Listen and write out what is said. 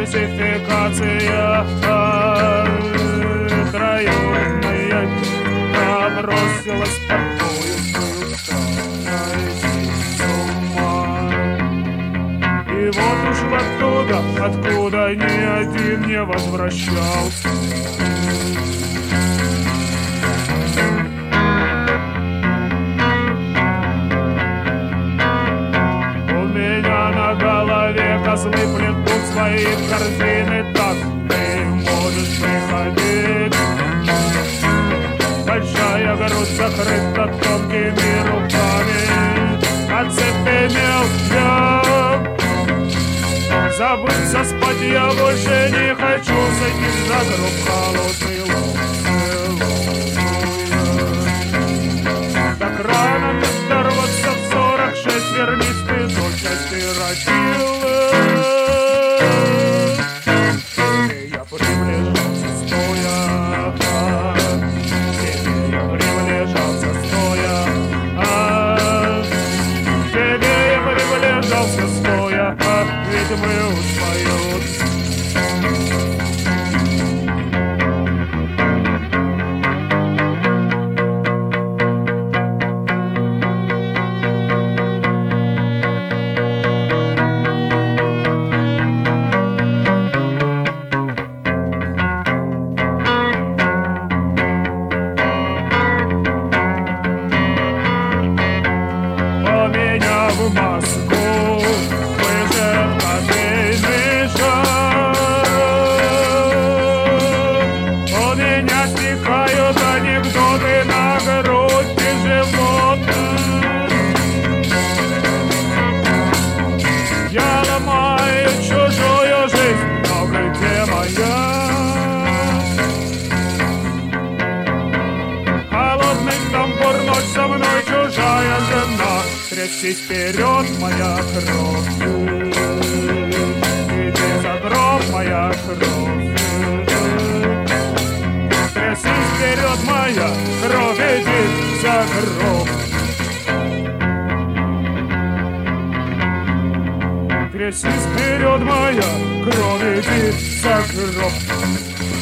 фальсификация троюродная бросилась такую сойти с ума. И вот уж оттуда, откуда ни один не возвращался. Козлы плетут свои корзины, так ты можешь приходить. Большая грудь закрыта тонкими руками. Оцепенел я. Забыться спать я больше не хочу. Сойти за гроб холодный лоб целуя. Так рано не дорваться в 46. Вернись ты до части родил. Я приближался стоя, тебе я приближался стоя, тебе я приближался стоя, ведь мы уж поют. В Москву выжил кофейный шар. У меня стекают анекдоты на грудь и живот. Я ломаю чужую жизнь, но где моя? Холодный тамбур, ночь со мной чужая жена. Трясись вперед, моя кровь, иди за гроб, моя кровь. Трясись вперед, моя кровь, иди за гроб. Трясись вперед, моя кровь, иди за гроб.